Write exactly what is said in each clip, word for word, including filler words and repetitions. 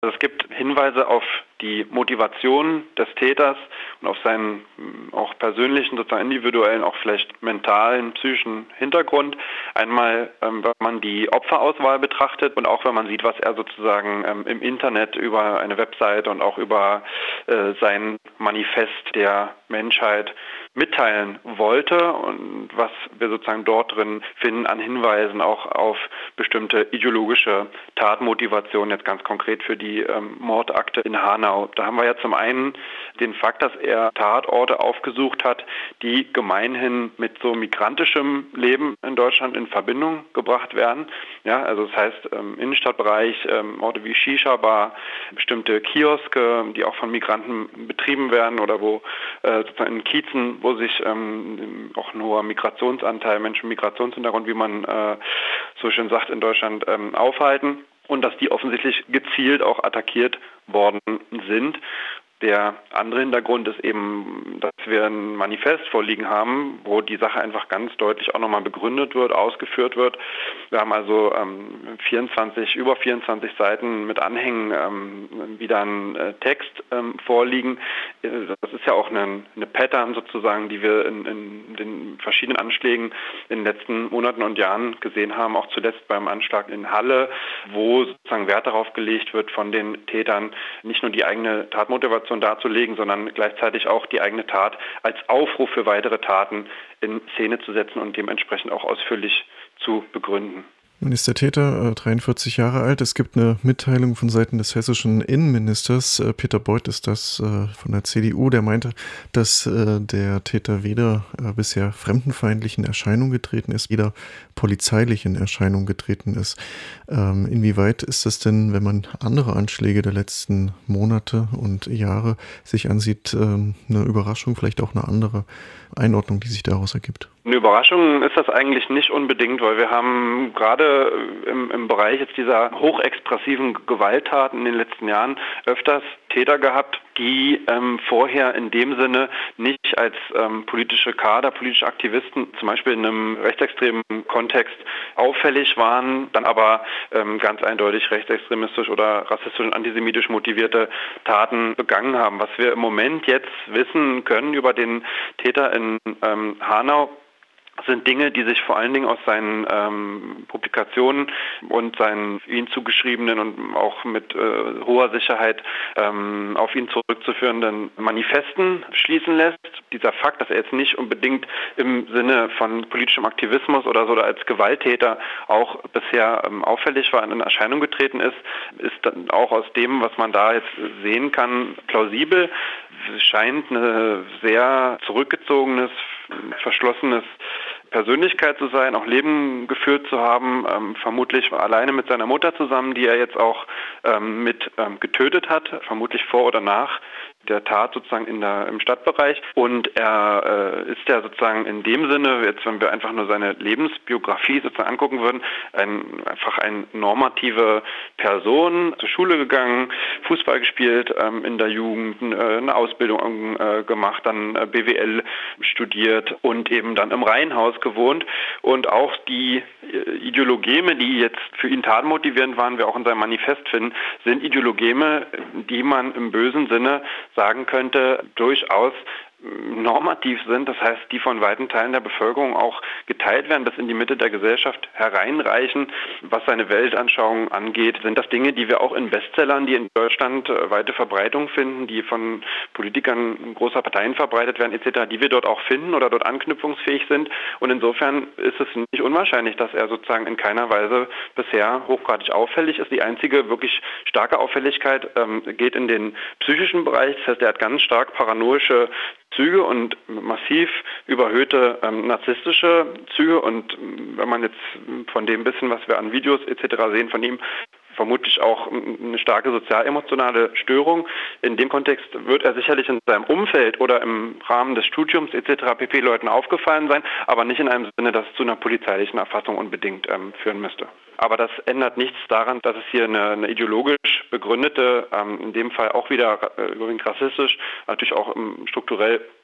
Also es gibt Hinweise auf die Motivation des Täters und auf seinen auch persönlichen, sozusagen individuellen, auch vielleicht mentalen, psychischen Hintergrund. Einmal, ähm, wenn man die Opferauswahl betrachtet und auch wenn man sieht, was er sozusagen ähm, im Internet über eine Website und auch über äh, sein Manifest der Menschheit mitteilen wollte und was wir sozusagen dort drin finden an Hinweisen auch auf bestimmte ideologische Tatmotivationen, jetzt ganz konkret für die ähm, Mordakte in Hanau. Da haben wir ja zum einen den Fakt, dass er Tatorte aufgesucht hat, die gemeinhin mit so migrantischem Leben in Deutschland in Verbindung gebracht werden. Ja, also das heißt ähm, Innenstadtbereich, ähm, Orte wie Shisha-Bar, bestimmte Kioske, die auch von Migranten betrieben werden oder wo äh, sozusagen in Kiezen, wo sich ähm, auch ein hoher Migrationsanteil, Menschen mit Migrationshintergrund, wie man äh, so schön sagt in Deutschland, ähm, aufhalten und dass die offensichtlich gezielt auch attackiert worden sind. Der andere Hintergrund ist eben, dass wir ein Manifest vorliegen haben, wo die Sache einfach ganz deutlich auch nochmal begründet wird, ausgeführt wird. Wir haben also ähm, vierundzwanzig, über vierundzwanzig Seiten mit Anhängen ähm, wieder einen äh, Text ähm, vorliegen. Das ist ja auch eine, eine Pattern sozusagen, die wir in, in den verschiedenen Anschlägen in den letzten Monaten und Jahren gesehen haben, auch zuletzt beim Anschlag in Halle, wo sozusagen Wert darauf gelegt wird von den Tätern, nicht nur die eigene Tatmotivation darzulegen, sondern gleichzeitig auch die eigene Tat als Aufruf für weitere Taten in Szene zu setzen und dementsprechend auch ausführlich zu begründen. Nun ist der Täter äh, dreiundvierzig Jahre alt. Es gibt eine Mitteilung von Seiten des hessischen Innenministers, äh, Peter Beuth ist das äh, von der C D U, der meinte, dass äh, der Täter weder äh, bisher fremdenfeindlich in Erscheinung getreten ist, weder polizeilich in Erscheinung getreten ist. Ähm, inwieweit ist das denn, wenn man andere Anschläge der letzten Monate und Jahre sich ansieht, ähm, eine Überraschung, vielleicht auch eine andere Einordnung, die sich daraus ergibt? Eine Überraschung ist das eigentlich nicht unbedingt, weil wir haben gerade im, im Bereich jetzt dieser hochexpressiven Gewalttaten in den letzten Jahren öfters Täter gehabt, die ähm, vorher in dem Sinne nicht als ähm, politische Kader, politische Aktivisten, zum Beispiel in einem rechtsextremen Kontext auffällig waren, dann aber ähm, ganz eindeutig rechtsextremistisch oder rassistisch und antisemitisch motivierte Taten begangen haben. Was wir im Moment jetzt wissen können über den Täter in ähm, Hanau, sind Dinge, die sich vor allen Dingen aus seinen ähm, Publikationen und seinen ihm zugeschriebenen und auch mit äh, hoher Sicherheit ähm, auf ihn zurückzuführenden Manifesten schließen lässt. Dieser Fakt, dass er jetzt nicht unbedingt im Sinne von politischem Aktivismus oder so oder als Gewalttäter auch bisher ähm, auffällig war und in Erscheinung getreten ist, ist dann auch aus dem, was man da jetzt sehen kann, plausibel. Es scheint ein sehr zurückgezogenes, verschlossenes Persönlichkeit zu sein, auch Leben geführt zu haben, ähm, vermutlich alleine mit seiner Mutter zusammen, die er jetzt auch ähm, mit ähm, getötet hat, vermutlich vor oder nach der Tat sozusagen in der, im Stadtbereich. Und er äh, ist ja sozusagen in dem Sinne, jetzt wenn wir einfach nur seine Lebensbiografie sozusagen angucken würden, ein, einfach eine normative Person, zur Schule gegangen, Fußball gespielt ähm, in der Jugend, äh, eine Ausbildung äh, gemacht, dann äh, B W L studiert und eben dann im Reihenhaus gewohnt. Und auch die äh, Ideologeme, die jetzt für ihn tatmotivierend waren, wir auch in seinem Manifest finden, sind Ideologeme, die man im bösen Sinne sagen könnte, durchaus normativ sind, das heißt, die von weiten Teilen der Bevölkerung auch geteilt werden, bis in die Mitte der Gesellschaft hereinreichen. Was seine Weltanschauung angeht, sind das Dinge, die wir auch in Bestsellern, die in Deutschland weite Verbreitung finden, die von Politikern großer Parteien verbreitet werden et cetera, die wir dort auch finden oder dort anknüpfungsfähig sind. Und insofern ist es nicht unwahrscheinlich, dass er sozusagen in keiner Weise bisher hochgradig auffällig ist. Die einzige wirklich starke Auffälligkeit ähm, geht in den psychischen Bereich. Das heißt, er hat ganz stark paranoische Züge und massiv überhöhte ähm, narzisstische Züge. Und ähm, wenn man jetzt von dem bisschen, was wir an Videos et cetera sehen von ihm, vermutlich auch eine starke sozial-emotionale Störung. In dem Kontext wird er sicherlich in seinem Umfeld oder im Rahmen des Studiums et cetera pp. Leuten aufgefallen sein, aber nicht in einem Sinne, dass es zu einer polizeilichen Erfassung unbedingt ähm, führen müsste. Aber das ändert nichts daran, dass es hier eine, eine ideologisch begründete, ähm, in dem Fall auch wieder äh, rassistisch, natürlich auch ähm, strukturell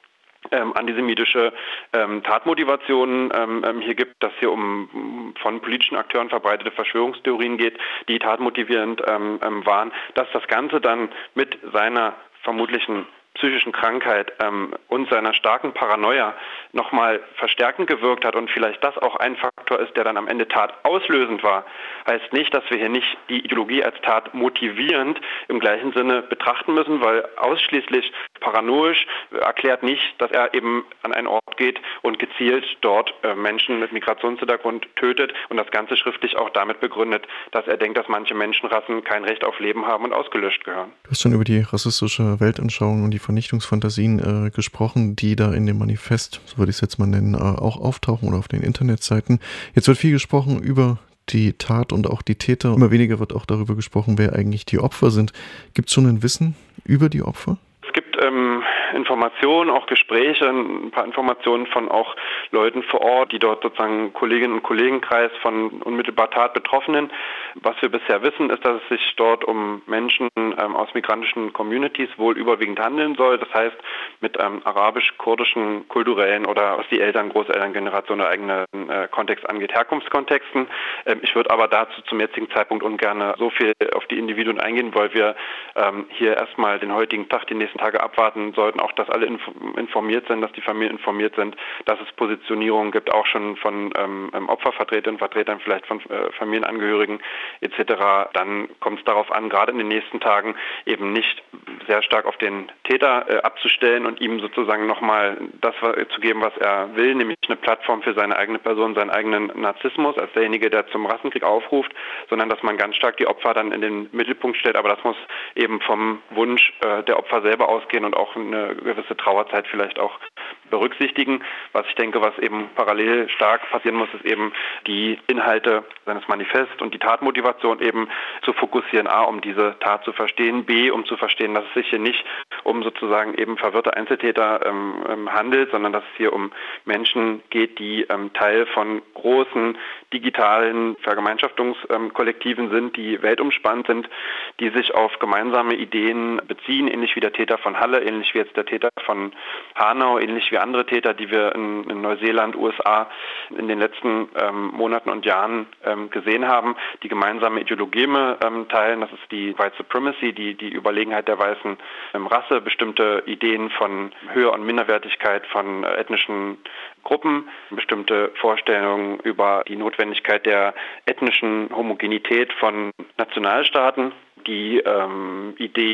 ähm, antisemitische ähm, Tatmotivationen ähm, hier gibt, dass hier um von politischen Akteuren verbreitete Verschwörungstheorien geht, die tatmotivierend ähm, ähm, waren, dass das Ganze dann mit seiner vermutlichen psychischen Krankheit ähm, und seiner starken Paranoia nochmal verstärkend gewirkt hat und vielleicht das auch ein Faktor ist, der dann am Ende tatauslösend war, heißt nicht, dass wir hier nicht die Ideologie als tatmotivierend im gleichen Sinne betrachten müssen, weil ausschließlich paranoisch erklärt nicht, dass er eben an einen Ort geht und gezielt dort äh, Menschen mit Migrationshintergrund tötet und das Ganze schriftlich auch damit begründet, dass er denkt, dass manche Menschenrassen kein Recht auf Leben haben und ausgelöscht gehören. Du hast schon über die rassistische Weltanschauung und die Vernichtungsfantasien äh, gesprochen, die da in dem Manifest, so würde ich es jetzt mal nennen, äh, auch auftauchen oder auf den Internetseiten. Jetzt wird viel gesprochen über die Tat und auch die Täter. Immer weniger wird auch darüber gesprochen, wer eigentlich die Opfer sind. Gibt es schon ein Wissen über die Opfer? Es gibt ähm, Informationen, auch Gespräche, ein paar Informationen von auch Leuten vor Ort, die dort sozusagen Kolleginnen und Kollegenkreis von unmittelbar Tatbetroffenen. Was wir bisher wissen, ist, dass es sich dort um Menschen ähm, aus migrantischen Communities wohl überwiegend handeln soll. Das heißt, mit ähm, arabisch-kurdischen, kulturellen oder was die Eltern-, Großelterngeneration oder eigenen äh, Kontext angeht, Herkunftskontexten. Ähm, ich würde aber dazu zum jetzigen Zeitpunkt ungern so viel auf die Individuen eingehen, weil wir ähm, hier erstmal den heutigen Tag, die nächsten Tage abwarten sollten, auch dass alle informiert sind, dass die Familien informiert sind, dass es Positionierungen gibt, auch schon von ähm, Opfervertretern und Vertretern, vielleicht von äh, Familienangehörigen et cetera. Dann kommt es darauf an, gerade in den nächsten Tagen eben nicht sehr stark auf den Täter äh, abzustellen und ihm sozusagen nochmal das zu geben, was er will, nämlich eine Plattform für seine eigene Person, seinen eigenen Narzissmus als derjenige, der zum Rassenkrieg aufruft, sondern dass man ganz stark die Opfer dann in den Mittelpunkt stellt. Aber das muss eben vom Wunsch äh, der Opfer selber ausgehen und auch eine gewisse Trauerzeit vielleicht auch berücksichtigen. Was ich denke, was eben parallel stark passieren muss, ist eben die Inhalte seines Manifests und die Tatmotivation eben zu fokussieren. A, um diese Tat zu verstehen. B, um zu verstehen, dass es sich hier nicht um sozusagen eben verwirrte Einzeltäter ähm, handelt, sondern dass es hier um Menschen geht, die ähm, Teil von großen digitalen Vergemeinschaftungskollektiven sind, die weltumspannt sind, die sich auf gemeinsame Ideen beziehen, ähnlich wie der Täter von Halle, ähnlich wie jetzt der Täter von Hanau, ähnlich wie andere Täter, die wir in, in Neuseeland, U S A in den letzten ähm, Monaten und Jahren ähm, gesehen haben, die gemeinsame Ideologeme ähm, teilen. Das ist die White Supremacy, die, die Überlegenheit der weißen ähm, Rasse, bestimmte Ideen von Höhe und Minderwertigkeit von äh, ethnischen Gruppen, bestimmte Vorstellungen über die Notwendigkeit der ethnischen Homogenität von Nationalstaaten, die ähm, Idee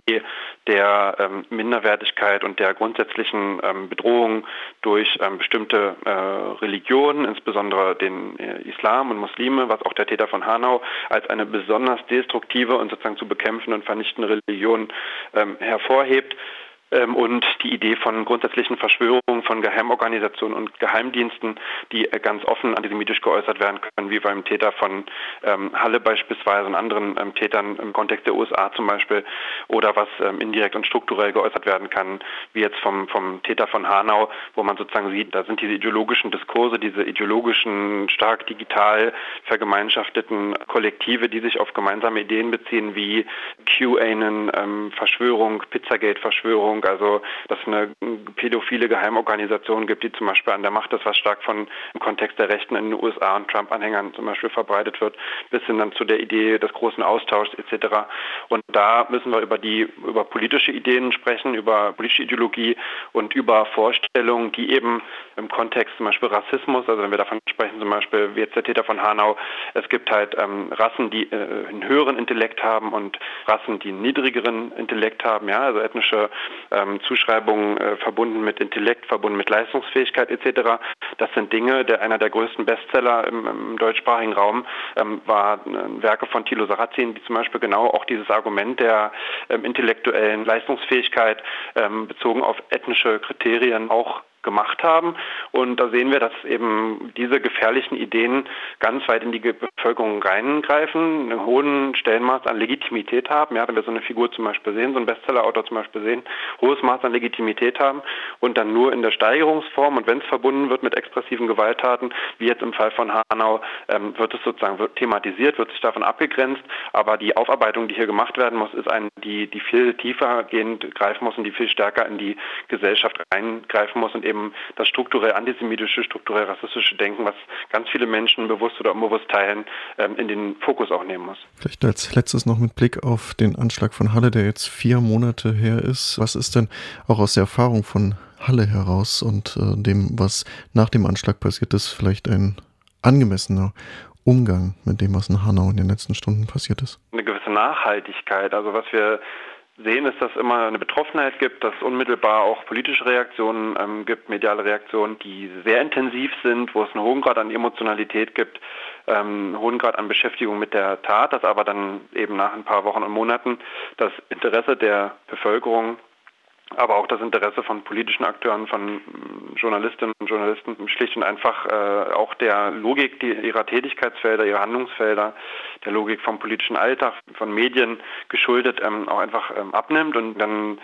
der ähm, Minderwertigkeit und der grundsätzlichen ähm, Bedrohung durch ähm, bestimmte äh, Religionen, insbesondere den äh, Islam und Muslime, was auch der Täter von Hanau als eine besonders destruktive und sozusagen zu bekämpfende und vernichtende Religion ähm, hervorhebt. Und die Idee von grundsätzlichen Verschwörungen von Geheimorganisationen und Geheimdiensten, die ganz offen antisemitisch geäußert werden können, wie beim Täter von ähm, Halle beispielsweise und anderen ähm, Tätern im Kontext der U S A zum Beispiel, oder was ähm, indirekt und strukturell geäußert werden kann, wie jetzt vom, vom Täter von Hanau, wo man sozusagen sieht, da sind diese ideologischen Diskurse, diese ideologischen, stark digital vergemeinschafteten Kollektive, die sich auf gemeinsame Ideen beziehen, wie QAnon, ähm, Verschwörung, Pizzagate-Verschwörung, also dass es eine pädophile Geheimorganisation gibt, die zum Beispiel an der Macht ist, was stark von im Kontext der Rechten in den U S A und Trump-Anhängern zum Beispiel verbreitet wird, bis hin dann zu der Idee des großen Austauschs et cetera. Und da müssen wir über die über politische Ideen sprechen, über politische Ideologie und über Vorstellungen, die eben im Kontext zum Beispiel Rassismus, also wenn wir davon sprechen, zum Beispiel wie jetzt der Täter von Hanau, es gibt halt ähm, Rassen, die äh, einen höheren Intellekt haben und Rassen, die einen niedrigeren Intellekt haben, ja, also ethnische ähm, Zuschreibungen äh, verbunden mit Intellekt, verbunden mit Leistungsfähigkeit et cetera. Das sind Dinge, der einer der größten Bestseller im, im deutschsprachigen Raum ähm, war äh, Werke von Thilo Sarrazin, die zum Beispiel genau auch dieses Argument der ähm, intellektuellen Leistungsfähigkeit ähm, bezogen auf ethnische Kriterien auch gemacht haben. Und da sehen wir, dass eben diese gefährlichen Ideen ganz weit in die Bevölkerung reingreifen, einen hohen Stellenmaß an Legitimität haben. Ja, wenn wir so eine Figur zum Beispiel sehen, so einen Bestsellerautor zum Beispiel sehen, hohes Maß an Legitimität haben und dann nur in der Steigerungsform und wenn es verbunden wird mit expressiven Gewalttaten, wie jetzt im Fall von Hanau, ähm, wird es sozusagen wird thematisiert, wird sich davon abgegrenzt. Aber die Aufarbeitung, die hier gemacht werden muss, ist eine, die, die viel tiefer gehend greifen muss und die viel stärker in die Gesellschaft reingreifen muss und eben eben das strukturell antisemitische, strukturell rassistische Denken, was ganz viele Menschen bewusst oder unbewusst teilen, in den Fokus auch nehmen muss. Vielleicht als letztes noch mit Blick auf den Anschlag von Halle, der jetzt vier Monate her ist. Was ist denn auch aus der Erfahrung von Halle heraus und äh, dem, was nach dem Anschlag passiert ist, vielleicht ein angemessener Umgang mit dem, was in Hanau in den letzten Stunden passiert ist? Eine gewisse Nachhaltigkeit. Also was wir sehen, ist, dass es immer eine Betroffenheit gibt, dass unmittelbar auch politische Reaktionen ähm, gibt, mediale Reaktionen, die sehr intensiv sind, wo es einen hohen Grad an Emotionalität gibt, ähm, einen hohen Grad an Beschäftigung mit der Tat, dass aber dann eben nach ein paar Wochen und Monaten das Interesse der Bevölkerung, aber auch das Interesse von politischen Akteuren, von Journalistinnen und Journalisten schlicht und einfach äh, auch der Logik die, ihrer Tätigkeitsfelder, ihrer Handlungsfelder, der Logik vom politischen Alltag, von Medien geschuldet, ähm, auch einfach ähm, abnimmt und dann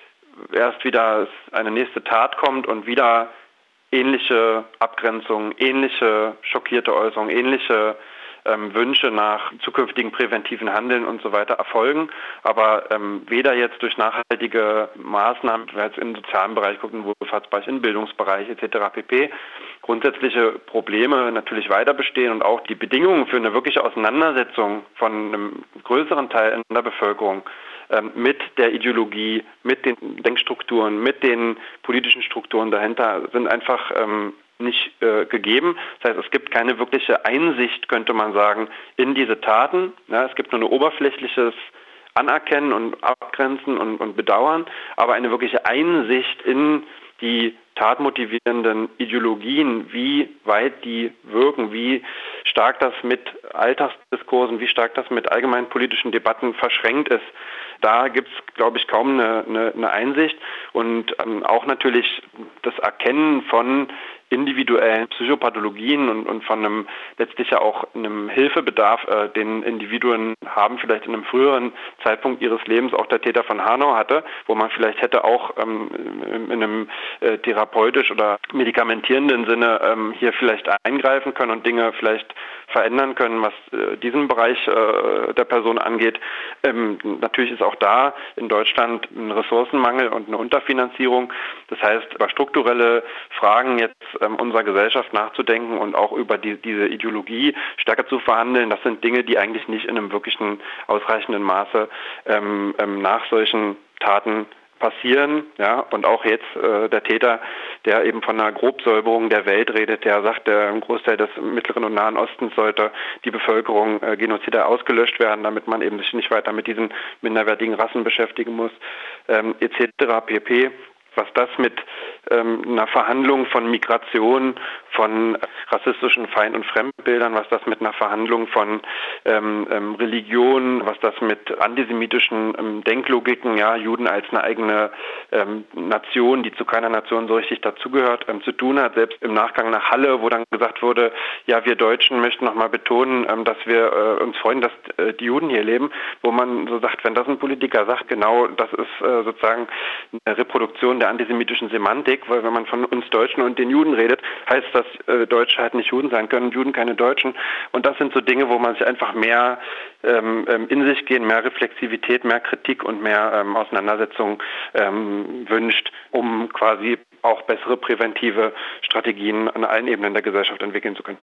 erst wieder eine nächste Tat kommt und wieder ähnliche Abgrenzungen, ähnliche schockierte Äußerungen, ähnliche Ähm, Wünsche nach zukünftigen präventiven Handeln und so weiter erfolgen, aber ähm, weder jetzt durch nachhaltige Maßnahmen, wenn wir jetzt im sozialen Bereich gucken, Wohlfahrtsbereich, im Bildungsbereich et cetera pp. grundsätzliche Probleme natürlich weiter bestehen und auch die Bedingungen für eine wirkliche Auseinandersetzung von einem größeren Teil der Bevölkerung ähm, mit der Ideologie, mit den Denkstrukturen, mit den politischen Strukturen dahinter sind einfach ähm, nicht äh, gegeben. Das heißt, es gibt keine wirkliche Einsicht, könnte man sagen, in diese Taten. Ja, es gibt nur ein oberflächliches Anerkennen und Abgrenzen und, und Bedauern, aber eine wirkliche Einsicht in die tatmotivierenden Ideologien, wie weit die wirken, wie stark das mit Alltagsdiskursen, wie stark das mit allgemeinen politischen Debatten verschränkt ist. Da gibt es, glaube ich, kaum eine, eine, eine Einsicht und ähm, auch natürlich das Erkennen von individuellen Psychopathologien und, und von einem letztlich ja auch einem Hilfebedarf, äh, den Individuen haben, vielleicht in einem früheren Zeitpunkt ihres Lebens auch der Täter von Hanau hatte, wo man vielleicht hätte auch ähm, in einem äh, therapeutisch oder medikamentierenden Sinne ähm, hier vielleicht eingreifen können und Dinge vielleicht verändern können, was äh, diesen Bereich äh, der Person angeht. Ähm, natürlich ist auch da in Deutschland ein Ressourcenmangel und eine Unterfinanzierung. Das heißt, über strukturelle Fragen jetzt ähm, unserer Gesellschaft nachzudenken und auch über die, diese Ideologie stärker zu verhandeln, das sind Dinge, die eigentlich nicht in einem wirklichen ausreichenden Maße ähm, ähm, nach solchen Taten passieren, ja, und auch jetzt äh, der Täter, der eben von einer Grobsäuberung der Welt redet, der sagt, der im Großteil des Mittleren und Nahen Ostens sollte die Bevölkerung äh, genozidal ausgelöscht werden, damit man eben sich nicht weiter mit diesen minderwertigen Rassen beschäftigen muss, ähm, et cetera pp. Was das mit ähm, einer Verhandlung von Migration, von rassistischen Feind- und Fremdbildern, was das mit einer Verhandlung von ähm, ähm, Religion, was das mit antisemitischen ähm, Denklogiken, ja, Juden als eine eigene ähm, Nation, die zu keiner Nation so richtig dazugehört, ähm, zu tun hat. Selbst im Nachgang nach Halle, wo dann gesagt wurde, ja, wir Deutschen möchten nochmal betonen, ähm, dass wir äh, uns freuen, dass äh, die Juden hier leben, wo man so sagt, wenn das ein Politiker sagt, genau, das ist äh, sozusagen eine Reproduktion der antisemitischen Semantik, weil wenn man von uns Deutschen und den Juden redet, heißt das, äh, Deutsche halt nicht Juden sein können, Juden keine Deutschen. Und das sind so Dinge, wo man sich einfach mehr ähm, in sich gehen, mehr Reflexivität, mehr Kritik und mehr ähm, Auseinandersetzung ähm, wünscht, um quasi auch bessere präventive Strategien an allen Ebenen der Gesellschaft entwickeln zu können.